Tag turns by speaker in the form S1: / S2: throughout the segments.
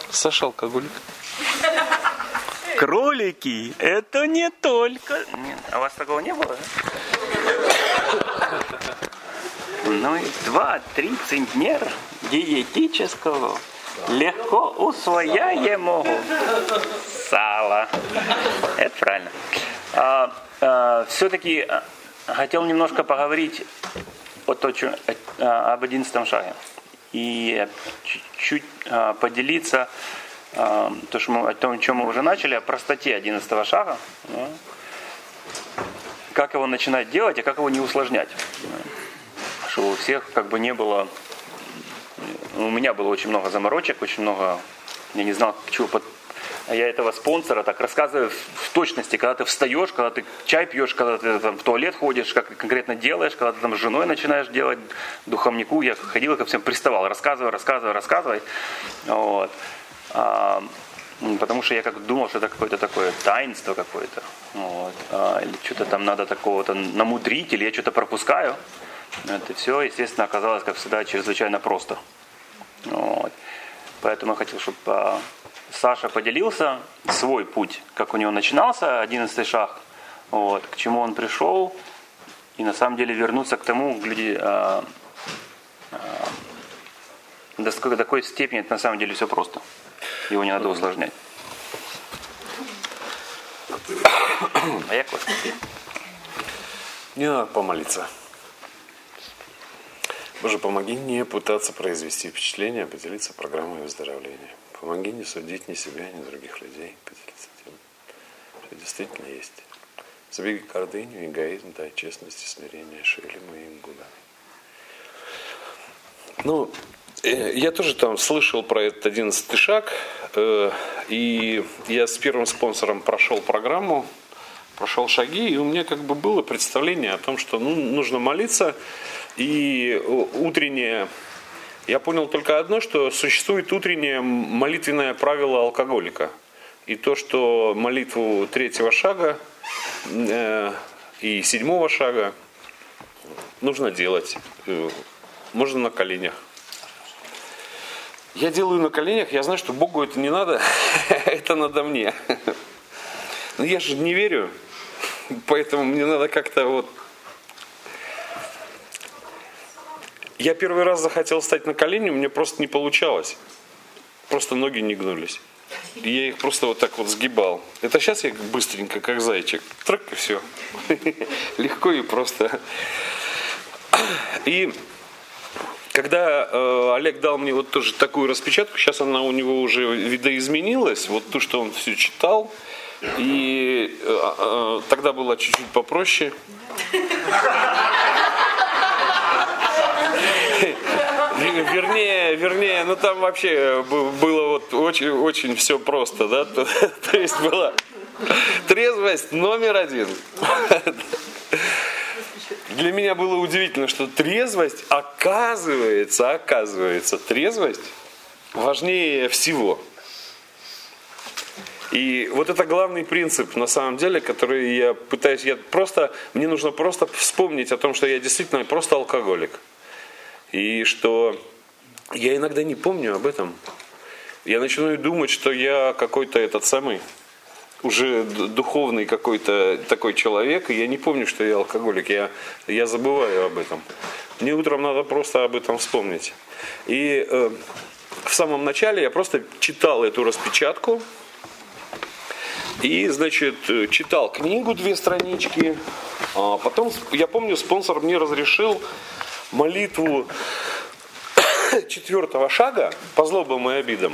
S1: Саша алкоголик.
S2: Кролики, это не только... А у вас такого не было? Ну и 2-3 центнер диетического, легко усвояемого сала. Это правильно. Все-таки хотел немножко поговорить об 11 шаге. И чуть-чуть поделиться о том, чем мы уже начали, о простоте 11 шага. Как его начинать делать, и как его не усложнять. Чтобы у всех не было... У меня было очень много заморочек, очень много... Я не знал, чего... Я этого спонсора так рассказываю в точности, когда ты встаешь, когда ты чай пьешь, когда ты там в туалет ходишь, как конкретно делаешь, когда ты там с женой начинаешь делать, духовнику. Я ходил ко всем, приставал, рассказывай. Вот. Потому что я думал, что это какое-то такое таинство какое-то. Вот. Или что-то там надо такого-то намудрить, или я что-то пропускаю. Это все, естественно, оказалось, как всегда, чрезвычайно просто. Вот. Поэтому я хотел, чтобы Саша поделился свой путь, как у него начинался 11 шаг, вот, к чему он пришел, и на самом деле вернуться к тому, до такой степени это на самом деле все просто. Его не надо усложнять. А я класс.
S1: Мне надо помолиться. Боже, помоги не пытаться произвести впечатление, а поделиться программой выздоровления. Помоги не судить ни себя, ни других людей, поделиться тем, что действительно есть. Забеги гордыню, эгоизм, дай честность и смирение, шили моим губами. Я тоже там слышал про этот 11 шаг, и я с первым спонсором прошел программу, прошел шаги, и у меня было представление о том, что нужно молиться, и утреннее... Я понял только одно, что существует утреннее молитвенное правило алкоголика. И то, что молитву 3-го шага и 7-го шага нужно делать. Можно на коленях. Я делаю на коленях, я знаю, что Богу это не надо, это надо мне. Но я же не верю, поэтому мне надо как-то Я первый раз захотел встать на колени, у меня просто не получалось. Просто ноги не гнулись. И я их просто так сгибал. Это сейчас я быстренько, как зайчик. Трак, и все. Легко и просто. И когда Олег дал мне тоже такую распечатку, сейчас она у него уже видоизменилась, то, что он все читал. И тогда было чуть-чуть попроще. Вернее, там вообще было очень все просто, да? То есть была трезвость номер 1. Для меня было удивительно, что трезвость, оказывается, трезвость важнее всего. И это главный принцип, на самом деле, который я пытаюсь... Мне нужно просто вспомнить о том, что я действительно просто алкоголик. И что я иногда не помню об этом. Я начинаю думать, что я какой-то уже духовный какой-то такой человек, и я не помню, что я алкоголик. Я забываю об этом. Мне утром надо просто об этом вспомнить. И в самом начале я просто читал эту распечатку. И, читал книгу 2 странички. А потом, я помню, спонсор мне разрешил молитву 4-го шага по злобам и обидам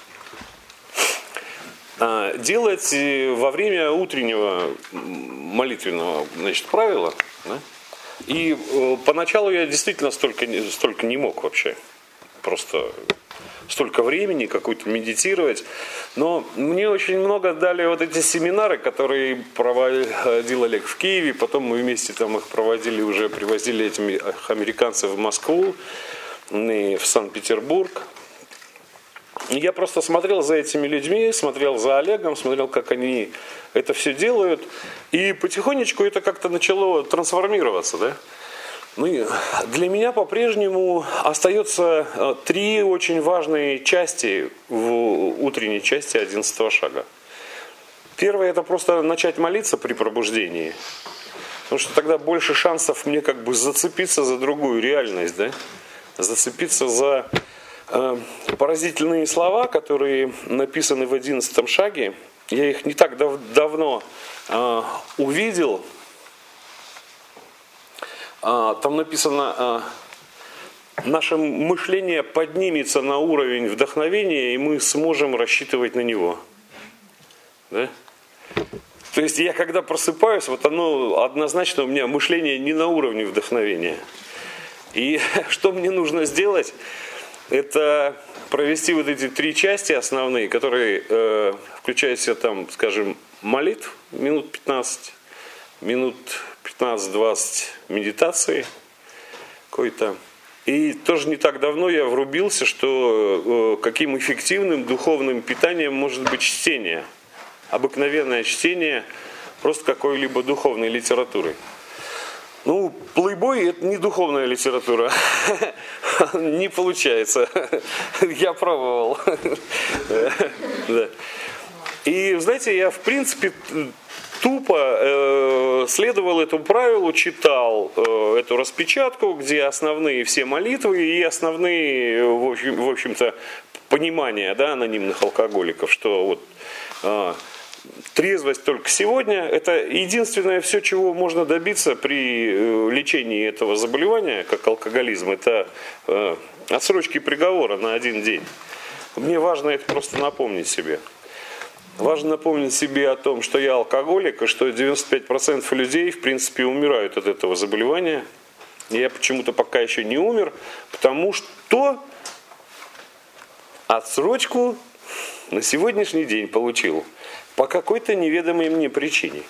S1: делать во время утреннего молитвенного правила. Да? И поначалу я действительно столько не мог вообще. Просто столько времени какой-то медитировать. Но мне очень много дали эти семинары, которые проводил Олег в Киеве. Потом мы вместе там их проводили, уже привозили этих американцев в Москву и в Санкт-Петербург. И я просто смотрел за этими людьми, смотрел за Олегом, смотрел, как они это все делают. И потихонечку это как-то начало трансформироваться, да? Ну, для меня по-прежнему остается 3 очень важные части в утренней части 11 шага. Первое — это просто начать молиться при пробуждении. Потому что тогда больше шансов мне как бы зацепиться за другую реальность, да? Зацепиться за поразительные слова, которые написаны в 11 шаге. Я их не так давно увидел. Там написано: наше мышление поднимется на уровень вдохновения, и мы сможем рассчитывать на него. Да? То есть я когда просыпаюсь, вот оно однозначно, у меня мышление не на уровне вдохновения. И что мне нужно сделать, это провести вот эти 3 части основные, которые включают в себя там, скажем, молитв минут 15, минут 15-20 медитации какой-то. И тоже не так давно я врубился, что каким эффективным духовным питанием может быть чтение. Обыкновенное чтение просто какой-либо духовной литературы. Ну, плейбой — это не духовная литература. Не получается. Я пробовал. И, знаете, я, в принципе, тупо следовал этому правилу, читал эту распечатку, где основные все молитвы и основные, в общем-то, понимания, да, анонимных алкоголиков, что вот трезвость только сегодня — это единственное все, чего можно добиться при лечении этого заболевания, как алкоголизм, это отсрочки приговора на 1 день. Мне важно это просто напомнить себе. Важно напомнить себе о том, что я алкоголик, и что 95% людей, в принципе, умирают от этого заболевания. И я почему-то пока еще не умер, потому что отсрочку на сегодняшний день получил по какой-то неведомой мне причине.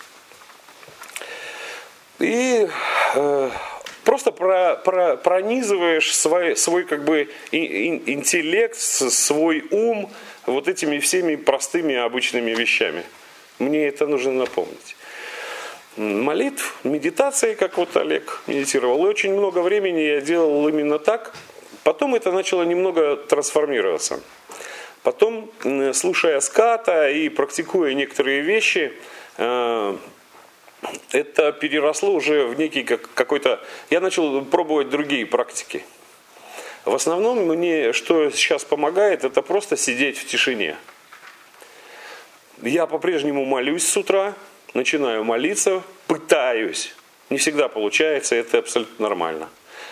S1: И просто пронизываешь свой как бы интеллект, свой ум вот этими всеми простыми обычными вещами. Мне это нужно напомнить. Молитв, медитации, как вот Олег медитировал, и очень много времени я делал именно так. Потом это начало немного трансформироваться. Потом, слушая ската и практикуя некоторые вещи, это переросло уже в некий какой-то... Я начал пробовать другие практики. В основном мне, что сейчас помогает, это просто сидеть в тишине. Я по-прежнему молюсь с утра, начинаю молиться, пытаюсь. Не всегда получается, это абсолютно нормально.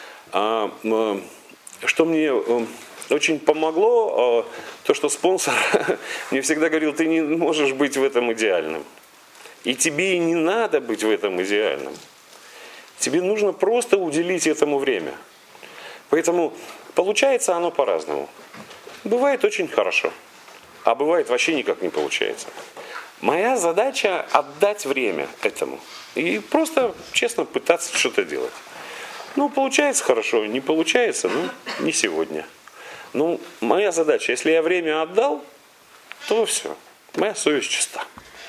S1: Что мне очень помогло, то, что спонсор мне всегда говорил: ты не можешь быть в этом идеальным. И тебе и не надо быть в этом идеальным. Тебе нужно просто уделить этому время. Поэтому получается оно по-разному. Бывает очень хорошо, а бывает вообще никак не получается. Моя задача — отдать время этому. И просто честно пытаться что-то делать. Ну, получается хорошо, не получается, ну, не сегодня. Ну, моя задача, если я время отдал, то все, моя совесть чиста.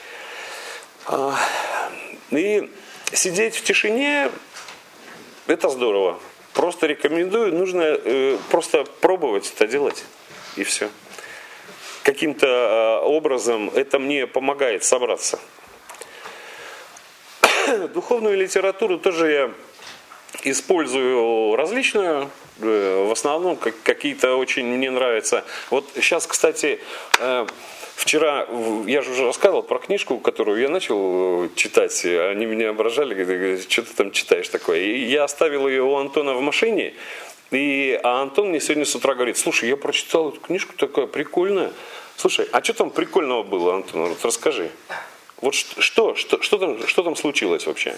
S1: И сидеть в тишине — это здорово. Просто рекомендую, нужно просто пробовать это делать, и все. Каким-то образом это мне помогает собраться. Духовную литературу тоже я использую различную. В основном какие-то очень мне нравятся. Вот сейчас, кстати, вчера, я же уже рассказывал про книжку, которую я начал читать. Они меня ображали, говорят: что ты там читаешь такое? И я оставил ее у Антона в машине. А Антон мне сегодня с утра говорит: слушай, я прочитал эту книжку, такая прикольная. Слушай, а что там прикольного было, Антон? Вот расскажи. Вот что там случилось вообще?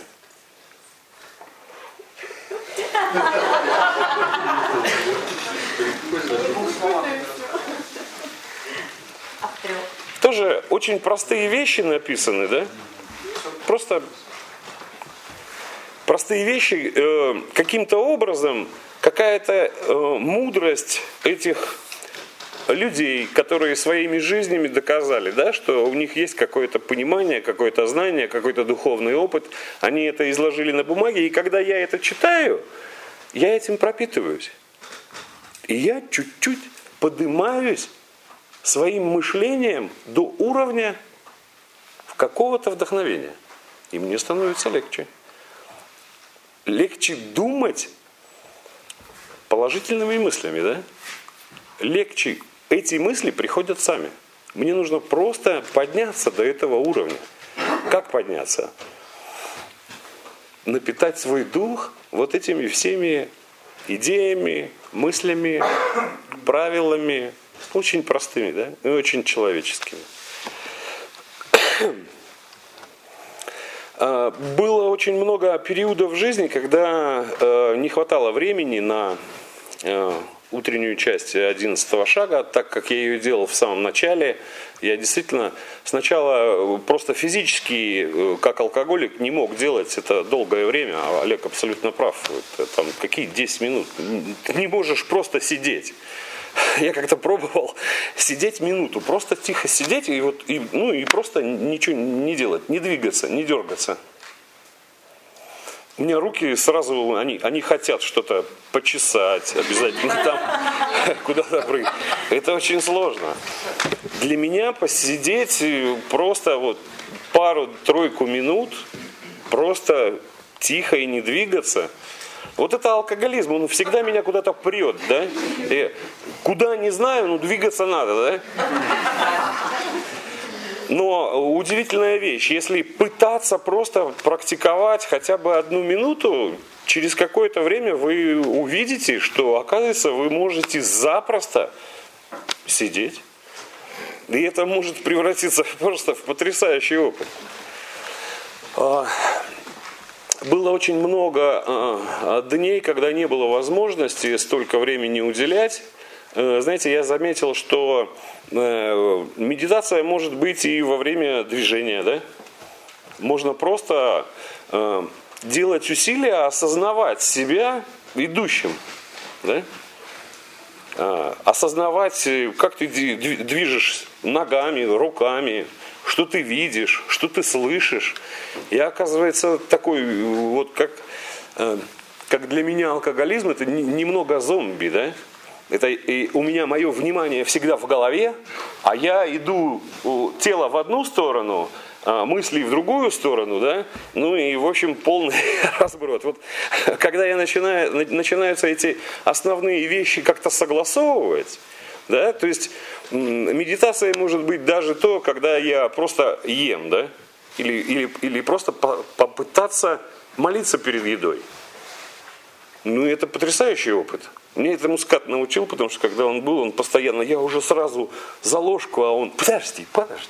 S1: Тоже очень простые вещи написаны, да? Просто простые вещи, каким-то образом какая-то мудрость этих людей, которые своими жизнями доказали, да, что у них есть какое-то понимание, какое-то знание, какой-то духовный опыт. Они это изложили на бумаге, и когда я это читаю, я этим пропитываюсь. И я чуть-чуть поднимаюсь своим мышлением до уровня какого-то вдохновения. И мне становится легче. Легче думать положительными мыслями, да? Легче. Эти мысли приходят сами. Мне нужно просто подняться до этого уровня. Как подняться? Напитать свой дух вот этими всеми идеями, мыслями, правилами, очень простыми, да, и очень человеческими. Было очень много периодов в жизни, когда не хватало времени на утреннюю часть 11 шага, так как я ее делал в самом начале. Я действительно сначала просто физически, как алкоголик, не мог делать это долгое время. А Олег абсолютно прав. Это, там, какие 10 минут? Ты не можешь просто сидеть. Я как-то пробовал сидеть минуту, просто тихо сидеть и просто ничего не делать, не двигаться, не дергаться. У меня руки сразу, они хотят что-то почесать, обязательно там куда-то прыгать. Это очень сложно. Для меня посидеть просто пару-тройку минут, просто тихо и не двигаться. Вот это алкоголизм, он всегда меня куда-то прет, да? Куда не знаю, но двигаться надо, да? Но удивительная вещь, если пытаться просто практиковать хотя бы 1 минуту, через какое-то время вы увидите, что, оказывается, вы можете запросто сидеть. И это может превратиться просто в потрясающий опыт. Было очень много дней, когда не было возможности столько времени уделять. Знаете, я заметил, что медитация может быть и во время движения, да? Можно просто делать усилия, осознавать себя идущим, да? Осознавать, как ты движешь ногами, руками, что ты видишь, что ты слышишь. И оказывается, такой как для меня алкоголизм, это немного зомби, да? Это и у меня мое внимание всегда в голове, а я иду тело в одну сторону, мысли в другую сторону, да? Ну и в общем полный разброд. Вот когда начинаются эти основные вещи как-то согласовывать, да, то есть медитация может быть даже то, когда я просто ем, да, или просто попытаться молиться перед едой. Ну это потрясающий опыт. Мне это Мускат научил, потому что когда он был, он постоянно, я уже сразу за ложку, а он, подожди,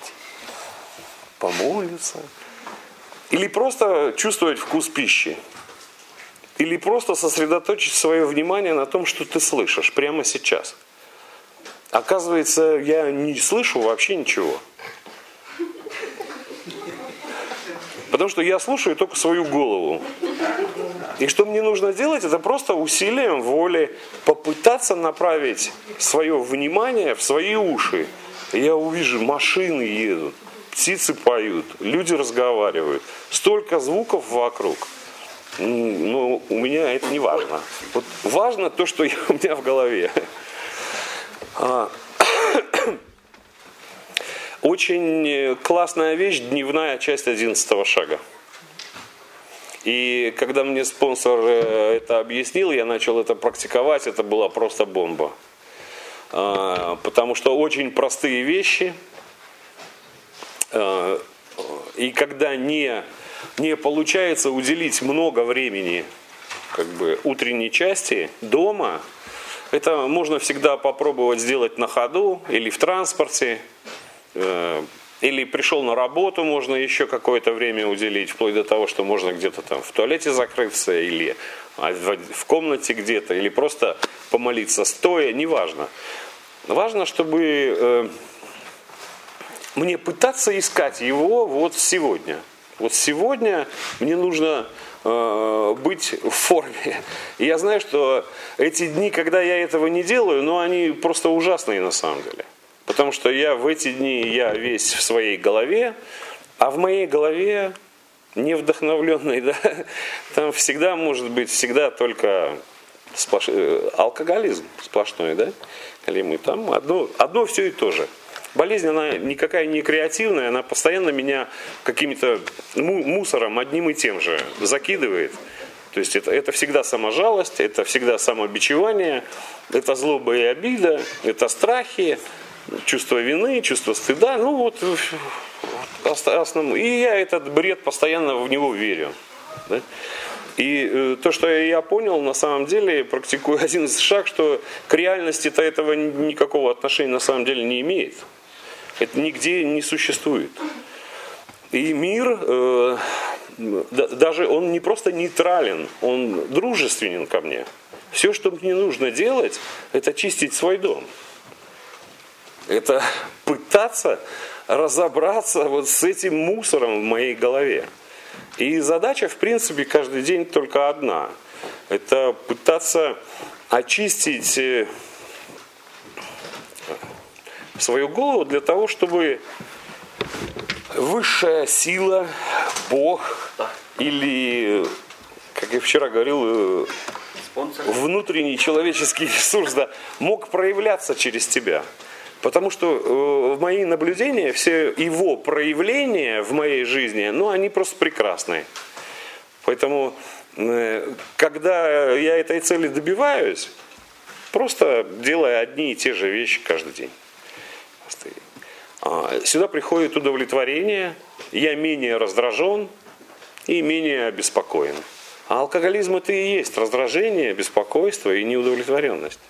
S1: помолиться. Или просто чувствовать вкус пищи. Или просто сосредоточить свое внимание на том, что ты слышишь прямо сейчас. Оказывается, я не слышу вообще ничего. Потому что я слушаю только свою голову. И что мне нужно делать, это просто усилием воли попытаться направить свое внимание в свои уши. И я увижу, машины едут, птицы поют, люди разговаривают. Столько звуков вокруг. Но у меня это не важно. Вот важно то, что у меня в голове. Очень классная вещь, дневная часть 11 шага. И когда мне спонсор это объяснил, я начал это практиковать, это была просто бомба. Потому что очень простые вещи, и когда не получается уделить много времени утренней части дома, это можно всегда попробовать сделать на ходу или в транспорте, или пришел на работу, можно еще какое-то время уделить, вплоть до того, что можно где-то там в туалете закрыться, или в комнате где-то, или просто помолиться стоя, неважно. Важно, чтобы мне пытаться искать его вот сегодня. Вот сегодня мне нужно быть в форме. И я знаю, что эти дни, когда я этого не делаю, но они просто ужасные на самом деле. Потому что в эти дни я весь в своей голове, а в моей голове не вдохновленной, да, там всегда может быть только алкоголизм сплошной, да? Или там одно все и то же. Болезнь, она никакая не креативная, она постоянно меня каким-то мусором одним и тем же закидывает. То есть это всегда саможалость, это всегда самобичевание, это злоба и обида, это страхи, чувство вины, чувство стыда. И я этот бред постоянно в него верю. Да? И то, что я понял, на самом деле, практикую один шаг, что к реальности-то этого никакого отношения на самом деле не имеет. Это нигде не существует. И мир, даже он не просто нейтрален, он дружественен ко мне. Все, что мне нужно делать, это чистить свой дом. Это пытаться разобраться вот с этим мусором в моей голове. И задача, в принципе, каждый день только одна. Это пытаться очистить свою голову для того, чтобы высшая сила, Бог или, как я вчера говорил, внутренний человеческий ресурс, да, мог проявляться через тебя. Потому что мои наблюдения, все его проявления в моей жизни, они просто прекрасные. Поэтому, когда я этой цели добиваюсь, просто делая одни и те же вещи каждый день. Сюда приходит удовлетворение, я менее раздражен и менее обеспокоен. А алкоголизм это и есть раздражение, беспокойство и неудовлетворенность.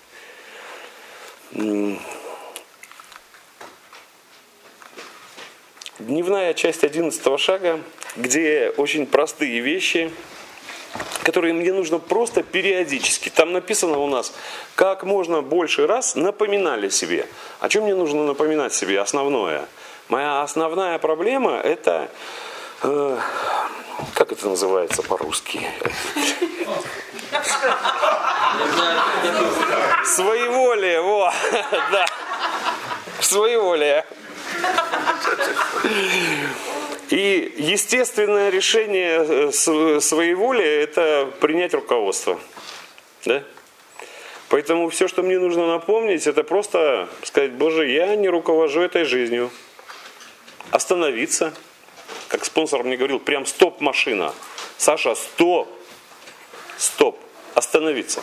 S1: Дневная часть 11 шага, где очень простые вещи, которые мне нужно просто периодически. Там написано у нас, как можно больше раз напоминали себе. О чем мне нужно напоминать себе? Основное. Моя основная проблема это, как это называется по-русски? Своеволие, да. Своеволие. И естественное решение своеволия – это принять руководство. Да? Поэтому все, что мне нужно напомнить, это просто сказать: Боже, я не руковожу этой жизнью. Остановиться. Как спонсор мне говорил, прям стоп, машина. Саша, стоп. Стоп. Остановиться.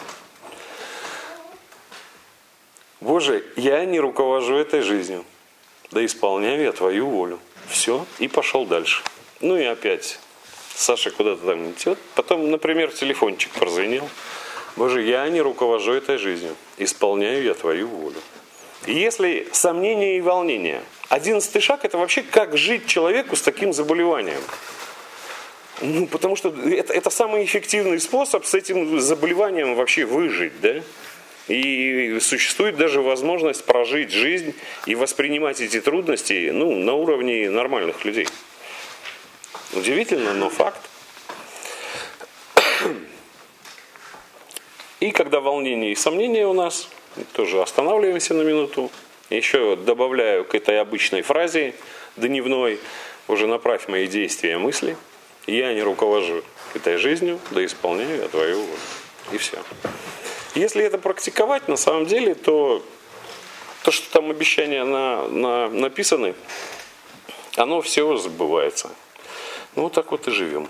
S1: Боже, я не руковожу этой жизнью. Да исполняю я твою волю. Все, и пошел дальше. И опять Саша куда-то там идет. Потом, например, телефончик прозвенел. Боже, я не руковожу этой жизнью. Исполняю я твою волю. И если сомнения и волнения. 11 шаг это вообще как жить человеку с таким заболеванием. Потому что это самый эффективный способ с этим заболеванием вообще выжить, да? И существует даже возможность прожить жизнь и воспринимать эти трудности на уровне нормальных людей. Удивительно, но факт. И когда волнение и сомнения у нас, тоже останавливаемся на минуту. Еще добавляю к этой обычной фразе дневной: уже направь мои действия, мысли. Я не руковожу этой жизнью, да исполняю я твою волю. И все. Если это практиковать, на самом деле, то что там обещания написаны, оно все забывается. Вот так вот и живем.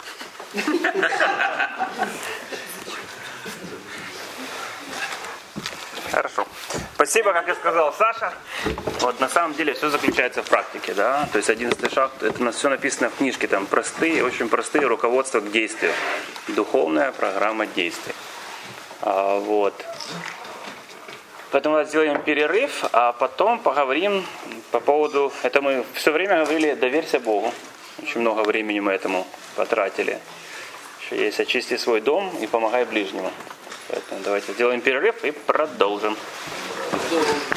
S2: Хорошо. Спасибо, как и сказал Саша. Вот на самом деле все заключается в практике, да. То есть 11 шаг, это все написано в книжке, там очень простые руководства к действию. Духовная программа действий. Вот. Поэтому сделаем перерыв, а потом поговорим по поводу... Это мы все время говорили: доверься Богу. Очень много времени мы этому потратили. Еще есть: очисти свой дом и помогай ближнему. Поэтому давайте сделаем перерыв и продолжим.